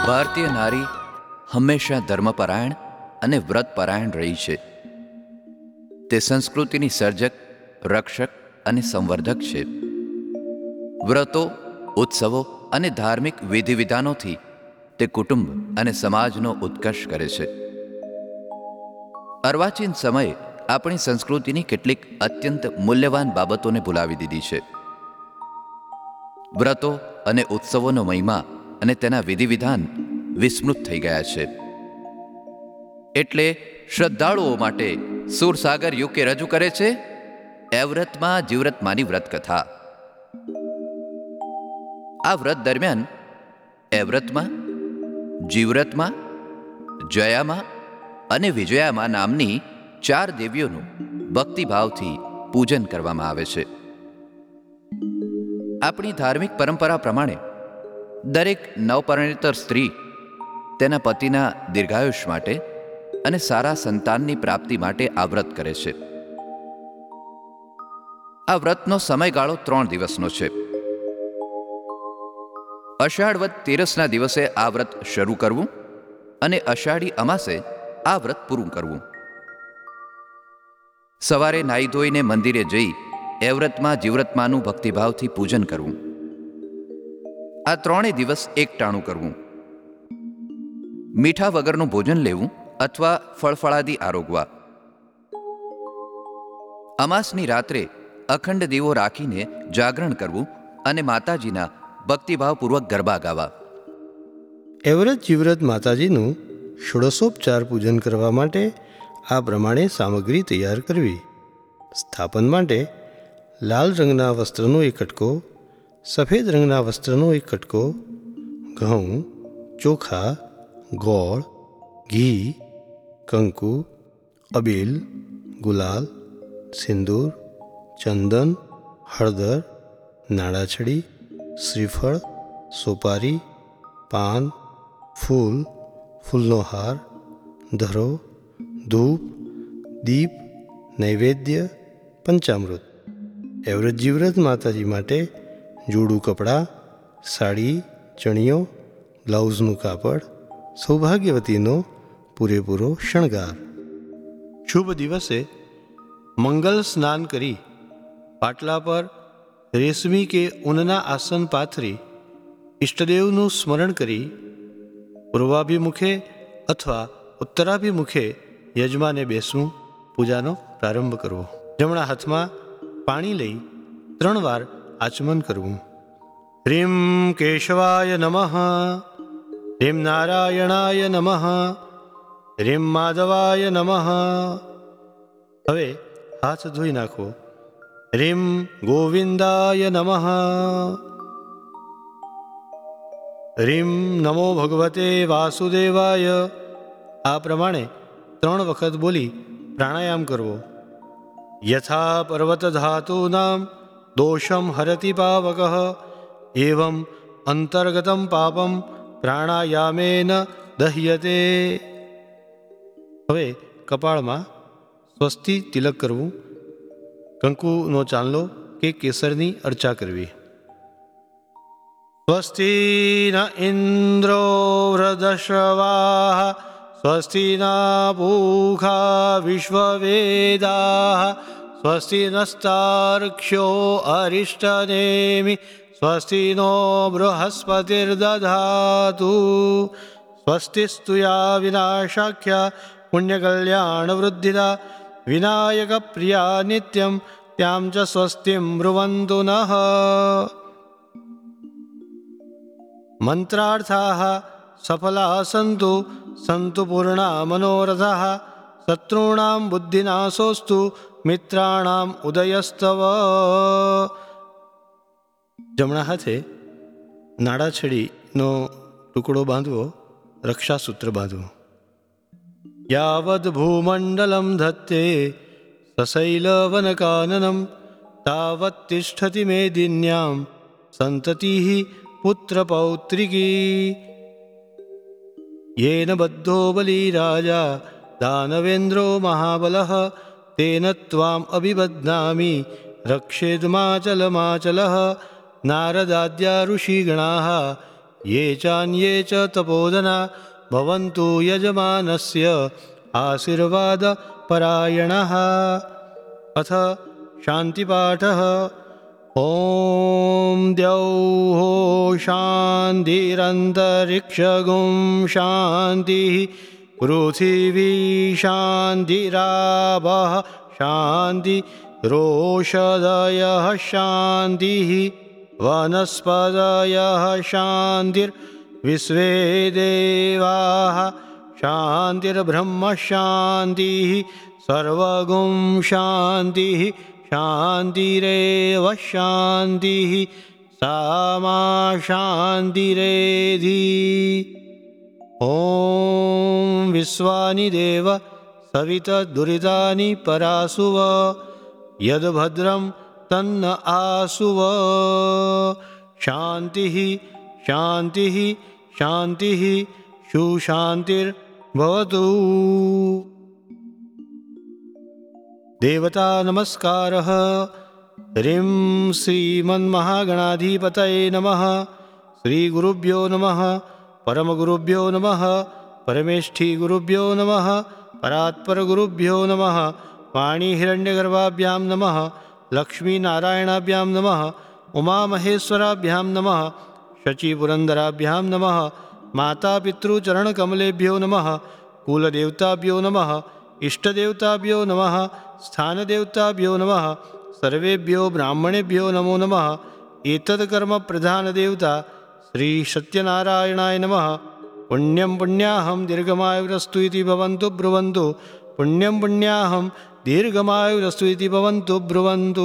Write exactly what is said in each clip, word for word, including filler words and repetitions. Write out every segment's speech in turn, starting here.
ભારતીય નારી હંમેશા ધર્મપરાયણ અને વ્રતપરાયણ રહી છે. તે સંસ્કૃતિની સર્જક, રક્ષક અને સંવર્ધક છે. વ્રતો, ઉત્સવો અને ધાર્મિક વિધિવિધાનોથી તે કુટુંબ અને સમાજનો ઉત્કર્ષ કરે છે. અર્વાચીન સમયે આપણી સંસ્કૃતિની કેટલીક અત્યંત મૂલ્યવાન બાબતોને ભૂલાવી દીધી છે. વ્રતો અને ઉત્સવોનો મહિમા અને તેના વિધિવિધાન વિસ્મૃત થઈ ગયા છે. એટલે શ્રદ્ધાળુઓ માટે સુરસાગર યુકે રજૂ કરે છે એવ્રતમાં જીવ્રતમાની વ્રતકથા. આ વ્રત દરમિયાન એવ્રતમાં, જીવ્રતમાં, જયામાં અને વિજયામાં નામની ચાર દેવીઓનું ભક્તિભાવથી પૂજન કરવામાં આવે છે. આપણી ધાર્મિક પરંપરા પ્રમાણે દરેક નવપરિણીતર સ્ત્રી તેના પતિના દીર્ઘાયુષ માટે અને સારા સંતાનની પ્રાપ્તિ માટે આ વ્રત કરે છે. આ વ્રતનો સમયગાળો ત્રણ દિવસનો છે. અષાઢ વદ તેરસના દિવસે આ વ્રત શરૂ કરવું અને અષાઢી અમાસે આ વ્રત પૂરું કરવું. સવારે નાહી ધોઈને મંદિરે જઈ એવ્રતમાં જીવ્રતમાનું ભક્તિભાવથી પૂજન કરવું. આ ત્રણેય દિવસ એકટાણું કરવું. મીઠા વગરનું ભોજન લેવું અથવા ફળફળાદી આરોગવા. અમાસની રાત્રે અખંડ દીવો રાખીને જાગરણ કરવું અને માતાજીના ભક્તિભાવપૂર્વક ગરબા ગાવા. એવ્રત જીવ્રત માતાજીનું ષોડશોપચાર પૂજન કરવા માટે આ પ્રમાણે સામગ્રી તૈયાર કરવી. સ્થાપન માટે લાલ રંગના વસ્ત્રનો એક કટકો, સફેદ રંગના વસ્ત્રનો એક કટકો, ઘઉં, ચોખા, ગોળ, ઘી, કંકુ, અબીલ, ગુલાલ, સિંદૂર, ચંદન, હળદર, નાળાછડી, શ્રીફળ, સોપારી, પાન, ફૂલ, ફૂલનો હાર, ધરો, ધૂપ, દીપ, નૈવેદ્ય, પંચામૃત. એવ્રત જીવ્રત માતાજી માટે જોડું કપડાં, સાડી, ચણિયો, બ્લાઉઝનું કાપડ, સૌભાગ્યવતીનો પૂરેપૂરો શણગાર. શુભ દિવસે મંગલ સ્નાન કરી પાટલા પર રેશમી કે ઊનના આસન પાથરી ઇષ્ટદેવનું સ્મરણ કરી પૂર્વાભિમુખે અથવા ઉત્તરાભિમુખે યજમાને બેસવું, પૂજાનો પ્રારંભ કરવો. જમણા હાથમાં પાણી લઈ ત્રણ વાર આચમન કરવું. હ્રીમ કેશવાય નમઃ, હ્રીમ નારાયણાય નમઃ, હ્રીમ માધવાય નમઃ. હવે હાથ ધોઈ નાખો. હ્રીમ ગોવિંદાય નમઃ, હ્રીમ નમો ભગવતે વાસુદેવાય. આ પ્રમાણે ત્રણ વખત બોલી પ્રાણાયામ કરવો. યથા પર્વત ધાતુનામ દોષમ હરતિ પાવકઃ એવં અંતર્ગતમ પાપમ પ્રાણાયામેન દહ્યતે. હવે કપાળમાં સ્વસ્તિ તિલક કરવું. કંકુનો ચાંદલો કે કેસરની અર્ચા કરવી. સ્વસ્તિ ન ઇન્દ્રો વૃધશ્રવાઃ, સ્વસ્તિ ના પૂષા વિશ્વવેદાઃ, સ્વસ્તિ નસ્તાર્ક્ષ્યો અરિષ્ટનેમિ, સ્વસ્તિ નો બૃહસ્પતિર્દધાતુ, સ્વસ્તિસ્તુ યા વિનાશાખ્યા પુણ્યકલ્યાણ વૃદ્ધિદા, વિનાયક પ્રિયા નિત્યમ ત્યામ ચ સ્વસ્તિમ બ્રુવન્તુ નઃ. મંત્રાર્થાઃ સફલા સંતુ, સંતુ પૂર્ણા મનોરથાઃ, શત્રૂણાં બુદ્ધિનાશોસ્તુ, મિત્રાણામ ઉદયસ્તવ. જમણા હાથે નાળાછડીનો ટુકડો બાંધવો, રક્ષાસૂત્ર બાંધવું. યાવદ ભૂમંડલમ ધત્તે સશૈલવનકાનનમ, તાવત તિષ્ઠતિ મેદિન્યામ સંતતિઃ પુત્ર પૌત્રિકી. યેન બદ્ધો બલી રાજા દાનવેન્દ્રો મહાબલઃ, તેન ત્વામ અભિબધ્નામિ રક્ષેદમાચલમાચલઃ. નારદાદ્યા ઋષિગણાઃ ये चान्ये च तपोधना भवन्तु यजमानस्य आशीर्वादपरायणः। अथ शान्तिपाठः। ॐ द्यौः शान्तिरन्तरिक्षगुं शान्तिः पृथिवी शान्तिरापः शान्तिरोषधयः शान्तिः वनस्पतयः शान्तिर्विश्वे देवाः शान्तिर्ब्रह्म शान्तिः सर्वगुं शान्तिः शान्तिरेव शान्तिः सा मा शान्तिरेधि। ॐ विश्वानि देव सवितर्दुरितानि परासुव यद्भद्रं तन्न आसुव। शान्तिः शान्तिः शान्तिः सुशान्तिर्भवतु। देवता नमस्कारः। ह्रीं श्रीमन्महागणाधिपतये नमः। श्रीगुरुभ्यो नमः। परमगुरुभ्यो नमः। परमेष्ठिगुरुभ्यो नमः। परात्परगुरुभ्यो नमः। वाणीहिरण्यगर्भाभ्यां नमः। लक्ष्मीनारायणाभ्यां नमः। उमामहेश्वराभ्यां नमः। शचीपुरन्दराभ्यां नमः। मातापितृचरणकमलेभ्यो नमः। कुलदेवताभ्यो नमः। इष्टदेवताभ्यो नमः। स्थानदेवताभ्यो नमः। सर्वेभ्यो ब्राह्मणेभ्यो नमो नमः। एतत् कर्मप्रधानदेवता श्रीसत्यनारायणाय नमः। पुण्यं पुण्याहं दीर्घमायुरस्तु इति भवन्तु ब्रुवन्तु। पुण्यं पुण्याहं दीर्घमायुरस्तु इति भवन्तु ब्रुवन्तु।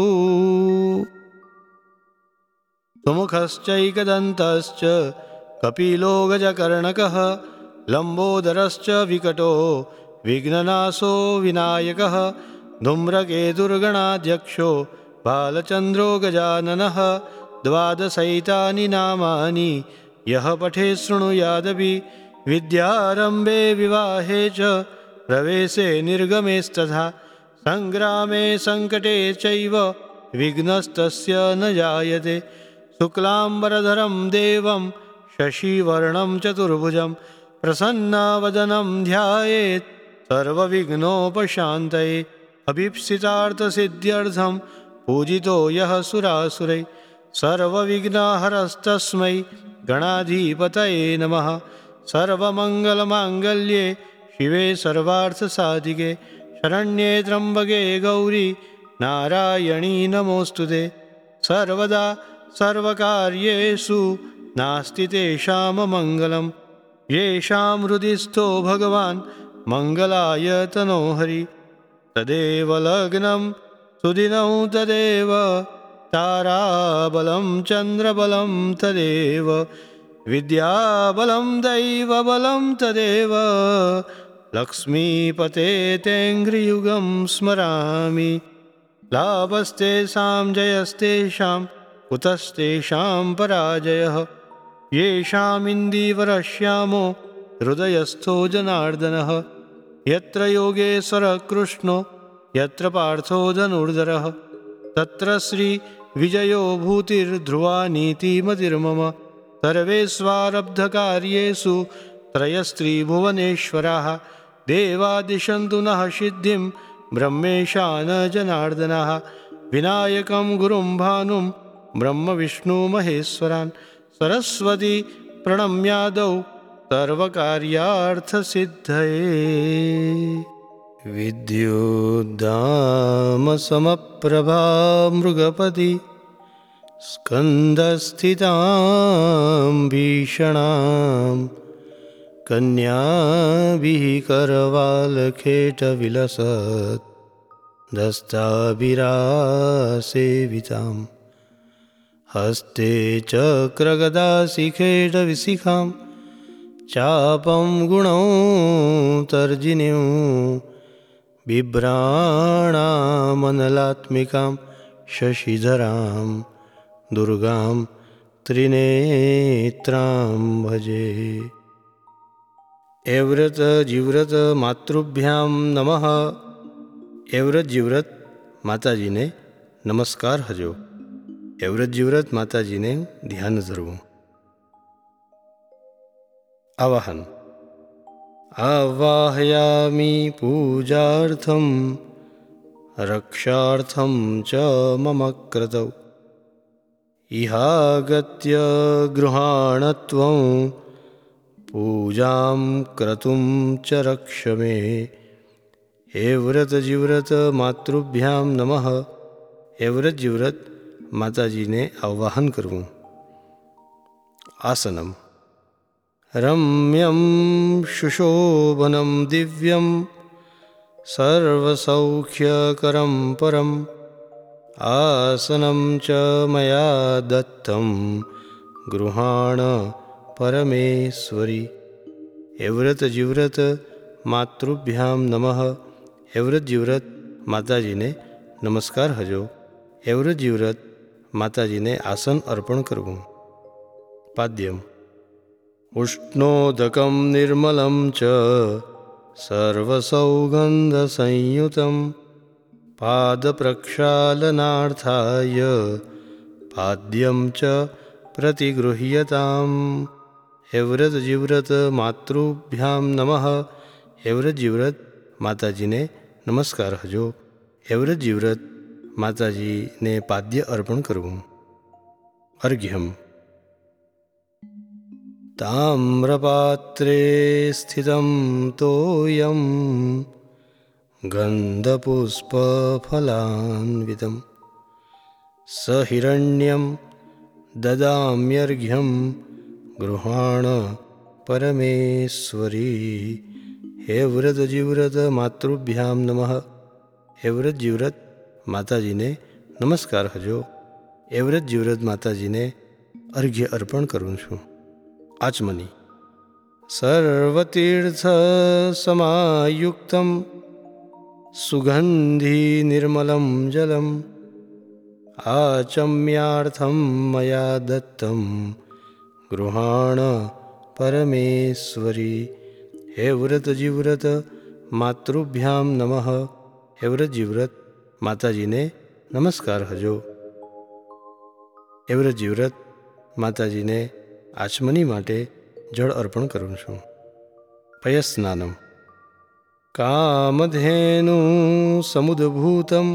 सुमुखश्चैकदन्तश्च कपिलो गजकर्णकः लम्बोदरश्च विकटो विघ्ननाशो विनायकः धूम्रकेतुर्गणाध्यक्षो बालचन्द्रो गजाननः। द्वादशैतानि नामानि यः पठे शृणुयादपि विद्यारम्भे विवाहे च प्रवेशे निर्गमेस्तथा सङ्ग्रामे सङ्कटे चैव विघ्नस्तस्य न जायते। शुक्लाम्बरधरं देवं शशिवर्णं चतुर्भुजं प्रसन्नवदनं ध्यायेत् सर्वविघ्नोपशान्तये। अभीप्सितार्थसिद्ध्यर्थं पूजितो यः सुरासुरैः सर्वविघ्नहरस्तस्मै गणाधिपतये नमः। सर्वमङ्गलमाङ्गल्ये शिवे सर्वार्थसाधिके शरण्ये त्र्यम्बके गौरी नारायणी नमोऽस्तुते। सर्वदा सर्वकार्येषु नास्ति तेषाममङ्गलं येषां हृदि स्थो भगवान् मङ्गलाय तनो हरि। तदेव लग्नं सुदिनं तदेव ताराबलं चन्द्रबलं तदेव विद्याबलं दैवबलं तदेव लक्ष्मीपते तेऽङ्घ्रियुगं स्मरामि। लाभस्तेषां जयस्तेषां कुतस्तेषां पराजयः। येषामिन्दीवरश्यामो हृदयस्थो जनार्दनः यत्र योगेश्वरः कृष्णो यत्र पार्थो धनुर्धरः तत्र श्रीविजयो भूतिर्ध्रुवा नीतिमतिर्मम। सर्वेष्वारब्धकार्येषु त्रयस्त्रिभुवनेश्वराः देवा दिशन्तु नः सिद्धिं ब्रह्मेशान जनार्दनः। विनायकं गुरुं भानुं ब्रह्मविष्णुमहेश्वरान् सरस्वती प्रणम्यादौ सर्वकार्यार्थसिद्धये। विद्युद्दामसमप्रभा मृगपति स्कन्धस्थितां भीषणां कन्याभिः करवालखेटविलसत् दस्ताभिरासेवितां हस्ते चक्रगदाशिखेटविशिखां चापं गुणौ तर्जिनीं बिभ्राणामनलात्मिकां शशिधरां दुर्गां त्रिनेत्रां भजे। एव्रत जीव्रत मातृभ्यां नमः। एव्रत जीव्रत माताजी ने नमस्कार हजो। एव्रत जीव्रत माताजी ने ध्यान धरવું। આવાહન. આવાહયામિ પૂજાર્થમ રક્ષાર્થમ ચ મમ ક્રતૌ ઇહાગત્ય ગૃહાણત્વં પૂજામ ક્રતુમ ચ રક્ષ મે. હે વ્રત જીવ્રત માતૃભ્યામ નમઃ. હે વ્રત જીવ્રત માતાજીને આવાહન કરવું. આસનમ. રમ્યમ શુશોભનમ દિવ્યમ સર્વસૌખ્યકરમ પરમ આસનમ ચ મયા દત્તમ ગૃહાણ પરમેશ્વરી. હે વ્રત જીવ્રત માતૃભ્યામ નમઃ. હે વ્રત જીવ્રત માતાજીને નમસ્કાર હજો. હે વ્રત જીવ્રત માતાજીને આસન અર્પણ કરવું. પાદ્યમ. ઉષ્ણોદકમ નિર્મલમ ચ સર્વસૌગંધસંયુતમ પાદપ્રક્ષાલનાર્થાય પાદ્યમ ચ પ્રતિગૃહ્યતામ. હે વ્રત જીવ્રત માતૃભ્યામ નમઃ. હે વ્રત જીવ્રત માતાજીને નમસ્કાર હજો. હે વ્રત જીવ્રત માતાજીને પાદ્ય અર્પણ કરવું. અર્ઘ્યમ. તામ્રપાત્રે સ્થિતમ તોયમ ગંધપુષ્પફલાન્વિતમ સહિરણ્યમ દદામ્યર્ઘ્યમ ગૃહાણ પરમેશ્વરી. હે વ્રત જીવ્રત માતૃભ્યામ નમઃ. હે વ્રત જીવ્રત માતાજીને નમસ્કાર હજો. હે વ્રત જીવ્રત માતાજીને અર્ઘ્ય અર્પણ કરું છું. આચમની. સર્વતીર્થ સમાયુક્તમ સુગંધી નિર્મલમ જલમ આચમ્યાર્થમ મયા દત્તમ ગૃહાણ પરમેશ્વરી. હે વ્રત જીવ્રત માતૃભ્યામ નમઃ. હે વ્રત જીવ્રત માતાજીને નમસ્કાર હજો. હે વ્રત જીવ્રત માતાજીને આચમની માટે જળ અર્પણ કરું છું. પયસ્નાનમ. કામધેનુ સમુદભૂતમ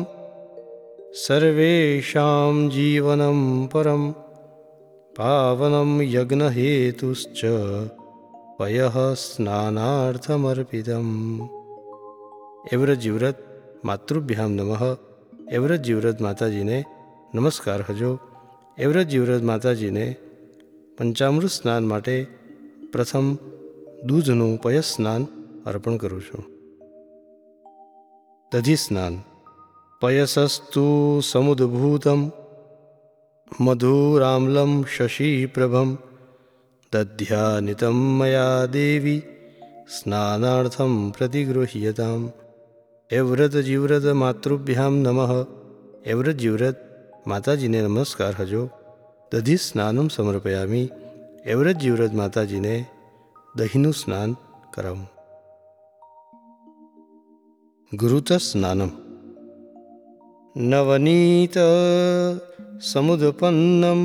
સર્વેષાં જીવનમ પરમ પાવનમ યજ્ઞહેતુશ્ચ પયઃ સ્નાનાર્થમર્પિતમ. હે વ્રત જીવ્રત માતૃભ્યામ નમઃ. હે વ્રત જીવ્રત માતાજીને નમસ્કાર હજો. હે વ્રત જીવ્રત માતાજીને પંચામૃત સ્નાન માટે પ્રથમ દૂધનું પયસ સ્નાન અર્પણ કરું છું. દધી સ્નાન. પયસસ્તુ સમુદભૂતમ મધુરામ્લમ શશીપ્રભમ દધ્યાનિતમ મયા દેવી સ્નાનાર્થમ પ્રતિગૃહ્યતામ. હે વ્રત જીવ્રત માતૃભ્યામ નમઃ. હે વ્રત જીવ્રત માતાજીને નમસ્કાર હજો. દધી સ્નાનમ સમર્પયામિ. હે વ્રત જીવ્રત માતાજીને દહીંનું સ્નાન કરાવું. ગુરુત સ્નાનમ. નવનીત સમુદપન્નમ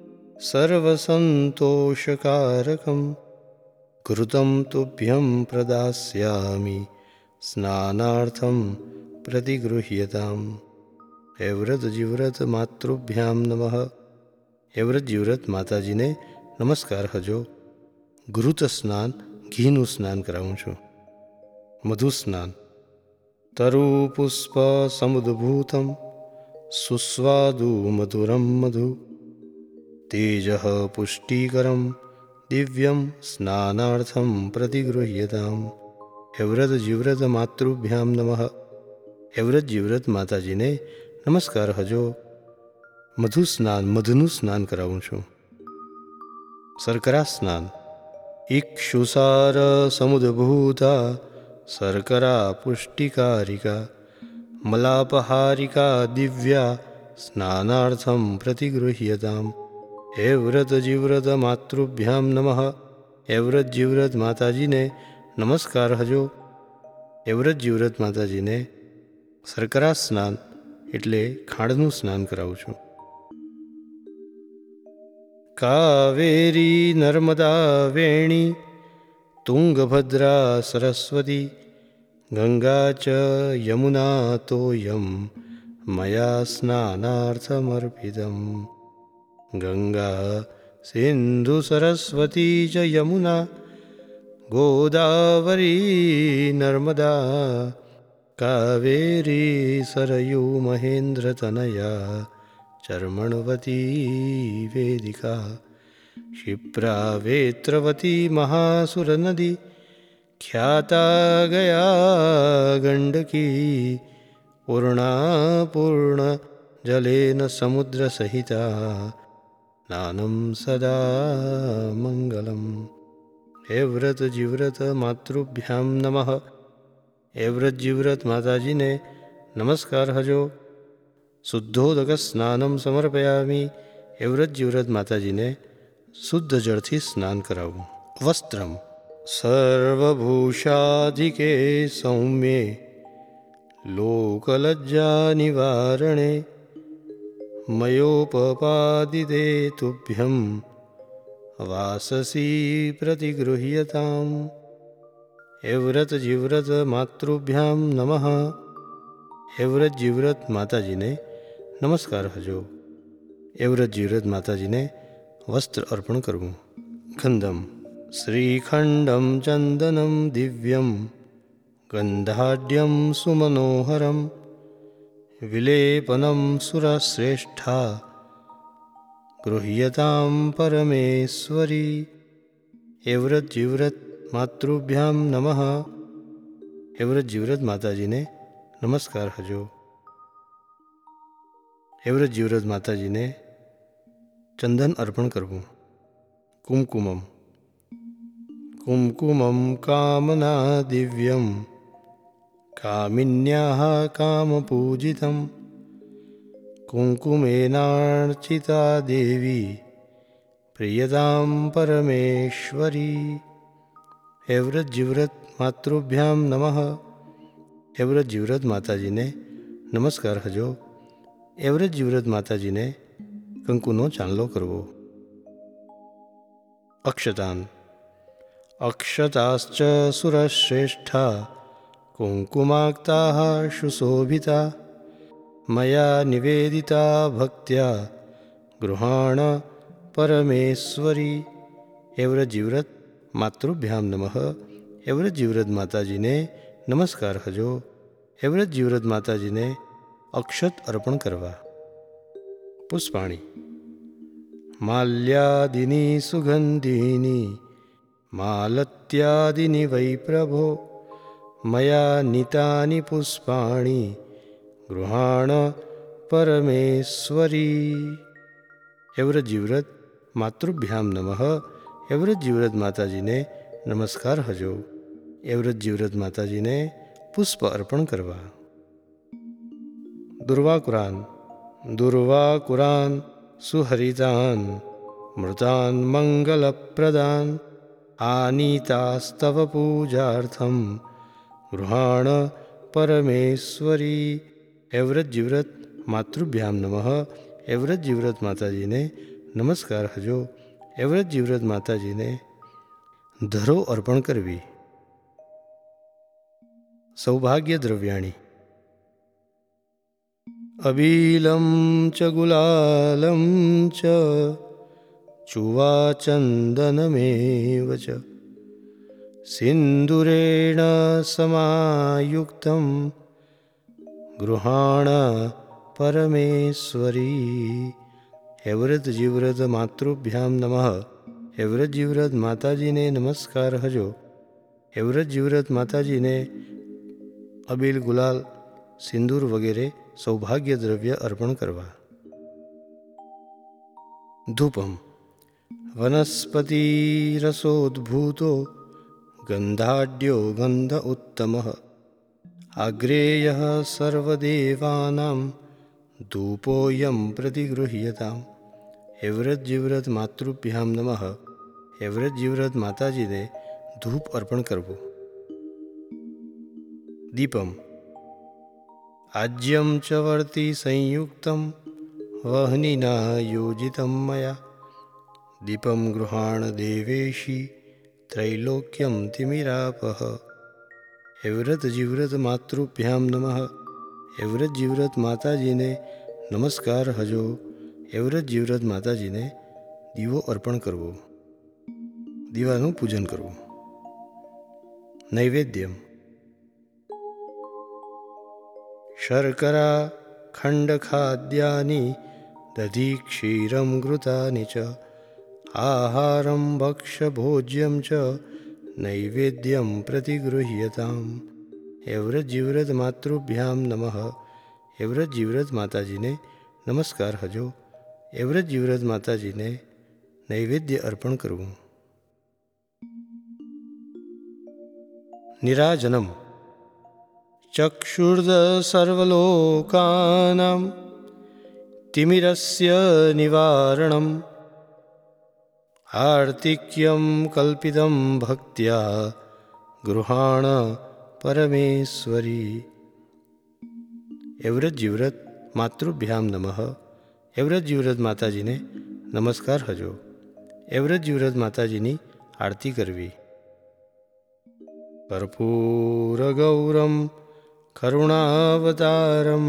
સર્વસંતોષકારકમ ઘૃતમ તુભ્યં પ્રદાસ્યામિ સ્નાનાર્થમ પ્રતિગૃહ્યતામ. હે વ્રત જીવ્રત માતૃભ્યામ નમઃ. હે વ્રત જીવ્રત માતાજીને નમસ્કાર હજો. ઘૃત સ્નાન ઘીનું સ્નાન કરાવું છું. મધુ સ્નાન. તરુપુષ્પ સમુદભૂતમ સુસ્વાદુ મધુરમ મધુ તેજ પુષ્ટિકરમ દિવ્યમ સ્નાનાર્થમ પ્રતિગૃહ્યતામ. હે વ્રત જીવ્રત માતૃભ્યામ નમઃ. હે વ્રત જીવ્રત માતાજીને નમસ્કાર હજો. મધુ સ્નાન મધનું સ્નાન કરાવું છું. શર્કરા સ્નાન. ઇક્ષુસાર સમુદભૂતા શર્કરા પુષ્ટિકારિકા મલાપહારિકા દિવ્યા સ્નાનાર્થમ પ્રતિગૃહ્યતામ. હે વ્રત જીવ્રત માતૃભ્યામ નમઃ. હે વ્રત જીવ્રત માતાજીને નમસ્કાર હજો. હે વ્રત જીવ્રત માતાજીને શર્કરા સ્નાન એટલે ખાંડનું સ્નાન કરાવું છું. કાવેરી નર્મદા વેણી તુંગભદ્રા સરસ્વતી ગંગા ચ યમુના તોયમ મયા સ્નાનાર્થમર્પિતમ. ગંગા સિંધુ સરસ્વતી ચ યમુના ગોદાવરી નર્મદા કાવેરી સરયુ મહેન્દ્રતનયા ચર્મણવતી વેદિકા. ક્ષિપ્રા વેત્રવતી મહાસુરનદી ખ્યાતા ગયા ગંડકી. પૂર્ણા પૂર્ણ જલેન સમુદ્ર સહિતા નાનમ સદા મંગલમ. હે વ્રત જીવ્રત માતૃભ્યામ નમઃ. હે વ્રત જીવ્રત માતાજીને નમસ્કાર હજો. શુદ્ધોદક સ્નાનમ સમર્પયામિ. હે વ્રત જીવ્રત માતાજીને શુદ્ધ જળથી સ્નાન કરાવવું. વસ્ત્રમ સર્વભૂષાધિકે સૌમ્યે લોકલજ્જા નિવારણે મયોપપાદિતે તુભ્યમ વાસસી પ્રતિગૃહ્યતામ. હે વ્રત જીવ્રત માતૃભ્યામ નમઃ. હે વ્રત જીવ્રત માતાજીને નમસ્કાર હજો. હે વ્રત જીવ્રત માતાજીને વસ્ત્ર અર્પણ કરવું. ગંધમ શ્રીખંડમ ચંદનમ દિવ્યમ ગંધાઢ્યમ સુમનોહરમ વિલેપનમ સુરશ્રેષ્ઠા ગૃહ્યતામ પરમેશ્વરી. હે વ્રત જીવ્રત માતૃભ્યામ નમઃ. હે વ્રત જીવ્રત માતાજીને નમસ્કાર હજો. હે વ્રત જીવ્રત માતાજીને ચંદન અર્પણ કરવું. કુમકુમમ કુમકુમમ કામના દિવ્યમ કામિન્યાઃ કામપૂજિતમ કુંકુમેનાર્ચિતા દેવી પ્રિયતામ પરમેશ્વરી. હે વ્રત જીવ્રત માતૃભ્યામ નમઃ. હે વ્રત જીવ્રત માતાજીને નમસ્કાર હજો. હે વ્રત જીવ્રત માતાજીને કંકુનો ચાંદલો કરવો. અક્ષતાન અક્ષતાશ્ચ સુરશ્રેષ્ઠા કુંકુમાક્તાઃ સુશોભિતા મયા નિવેદિતા ભક્ત્યા ગૃહાણ પરમેશ્વરી. હે વ્રત જીવ્રત માતૃભ્યામ નમઃ. હે વ્રત જીવ્રત માતાજીને નમસ્કાર હજો. હે વ્રત જીવ્રત માતાજીને અક્ષત અર્પણ કરવા. પુષ્પાણી માલ્યાદિની સુગંધિની માલત્યાદિની વૈ પ્રભો મયા નીતાની પુષ્પાણી ગૃહાણ પરમેશ્વરી. હે વ્રત જીવ્રત માતૃભ્યામ નમઃ. હે વ્રત જીવ્રત માતાજીને નમસ્કાર હજો. હે વ્રત જીવ્રત માતાજીને પુષ્પ અર્પણ કરવા. દુર્વાકુરાન દુર્વાકુરાન સુહરિતાન મૃતાન મંગલપ્રદાન આનીતાસ્તવ પૂજાર્થમ ગૃહાણ પરમેશ્વરી. હે વ્રત જીવ્રત માતૃભ્યામ નમઃ. હે વ્રત જીવ્રત માતાજીને નમસ્કાર હજો. હે વ્રત જીવ્રત માતાજીને ધરો અર્પણ કરવી. સૌભાગ્ય દ્રવ્યાણી અબીલમ ચ ગુલાલમ ચ ચુવાચંદનમેવ ચ સિંદુરેણ સમાયુક્તમ ગૃહાણ પરમેશ્વરી. હે વ્રત જીવ્રત માતૃભ્યામ નમઃ. હે વ્રત જીવ્રત માતાજીને નમસ્કાર હજો. હે વ્રત જીવ્રત માતાજીને અબીલ ગુલાલ સિંદૂર વગેરે સૌભાગ્ય દ્રવ્ય અર્પણ કરવા. ધૂપમ વનસ્પતિરસોદ્ભૂતો ગંધાઢ્યો ગંધ ઉત્તમઃ આગ્રેયઃ સર્વદેવાનાં ધૂપોયમ પ્રતિગૃહ્યતામ. હે વ્રત જીવ્રત માતૃભ્યામ નમઃ. હે વ્રત જીવ્રત માતાજીને ધૂપ અર્પણ કરવું. દીપમ આજ્યમ ચ વર્તી સંયુક્તમ વહ્નિના યોજિતમ મયા દીપમ ગૃહાણ દેવેશી त्रैलोक्यं तिमिरापः। હે વ્રત જીવ્રત માતૃભ્યામ નમઃ. હે વ્રત જીવ્રત માતાજીને નમસ્કાર હજો. હે વ્રત જીવ્રત માતાજીને દીવો અર્પણ કરવો, દીવાનું પૂજન કરવું. નૈવેદ્યમ શર્કરા ખંડખાદ્યાની દધી ક્ષીરમ ઘૃતાની ચ આહારમ ભક્ષ્યભોજ્યમ ચ નૈવેદ્યમ પ્રતિગૃહ્યતામ. હે વ્રત જીવ્રત માતૃભ્યામ નમઃ. હે વ્રત જીવ્રત માતાજીને નમસ્કાર હજો. હે વ્રત જીવ્રત માતાજીને નૈવેદ્ય અર્પણ કરવું. નિરાજનમ ચક્ષુર્દ સર્વલોકાનાં તિમિરસ્ય નિવારણમ આર્તિક્યમ કલ્પિતમ ભક્ત્યા ગૃહાણ પરમેશ્વરી. હે વ્રત જીવ્રત માતૃભ્યામ નમઃ. હે વ્રત જીવ્રત માતાજીને નમસ્કાર હજો. હે વ્રત જીવ્રત માતાજીની આરતી કરવી. કર્પૂરગૌરમ કરુણાવતારમ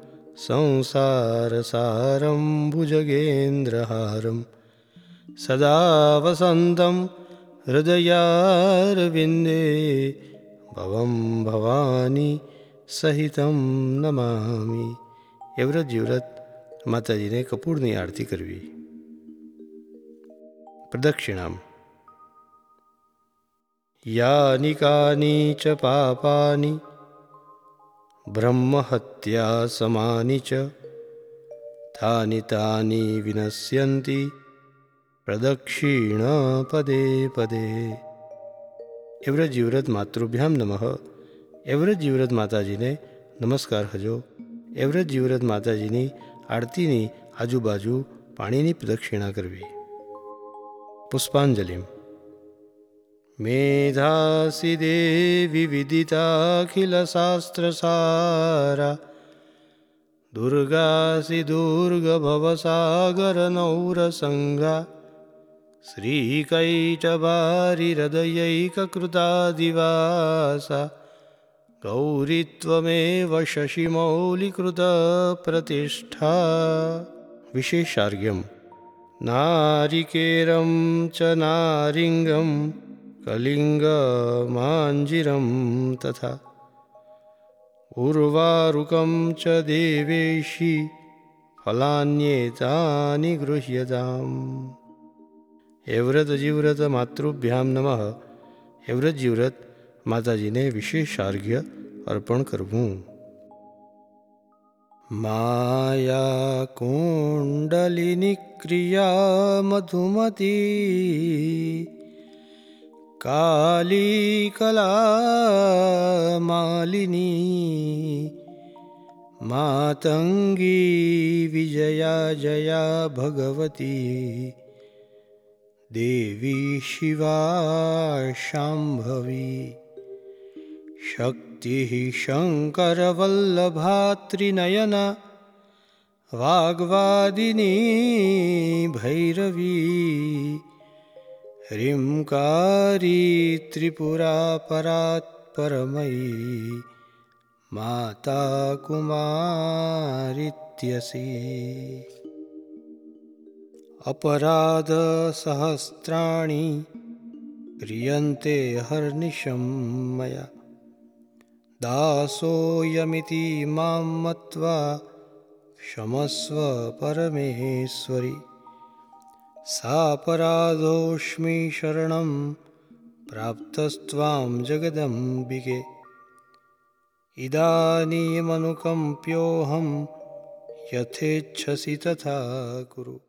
સંસારસારમ ભુજગેન્દ્રહારમ સદા વસંતમ હૃદયારવિંદે ભવમ ભવાની સહિતમ નમામિ. હે વ્રત જીવ્રત માતાજીને કપૂરની આરતી કરવી. પ્રદક્ષિણામ યાની કાની ચ પાપાની બ્રહ્મહત્યા સમાની ચ તાની તાની વિનશ્યંતિ પ્રદક્ષિણ પદે પદે. હે વ્રત જીવ્રત માતૃભ્યામ નમઃ. હે વ્રત જીવ્રત માતાજીને નમસ્કાર હજો. હે વ્રત જીવ્રત માતાજીની આરતીની આજુબાજુ પાણીની પ્રદક્ષિણા કરવી. પુષ્પાંજલિ મેધાસી દેવી વિદિતાખિલ શાસ્ત્રસારા દુર્ગાસી દુર્ગ ભવસાગર નૌરસંગા શ્રીકૈટભારી હૃદયૈકકૃતાદિવાસા ગૌરીત્વમેવ શશિમૌલિકૃત પ્રતિષ્ઠા. વિશેષાર્ઘ્યમ નારિકેરમ ચ નારિંગમ કલિંગમાંજીરમ તથા ઉર્વારુકમ ચ દેવેશી ફલાન્યેતાની ગૃહ્યતામ. હે વ્રત જીવ્રત માતૃભ્યામ નમઃ. હે વ્રત જીવ્રત માતાજીને વિશેષાર્ઘ્ય અર્પણ કરવું. માયા કુંડલિની ક્રિયા મધુમતી કાલી કલા માલિની માતંગી વિજયા જયા ભગવતી દેવી શિવા શાંભવી શક્તિ શંકર વલ્લભાત્રિનયના વાગ્વાદિની ભૈરવી હ્રીંકારી ત્રિપુરા પરાત પરમયી માતા કુમારીત્યસી. અપરાધ સહસ્રાણી ક્રિયન્તે હર્નિશમ મયા દાસોયમિતિ માં મત્વા ક્ષમસ્વ પરમેશ્વરી. સાપરાધોષ્મિ શરણં પ્રાપ્તસ્ત્વાં જગદંબિકે ઇદાનીમનુકંપ્યોऽહં યથેચ્છસી તથા કુરુ.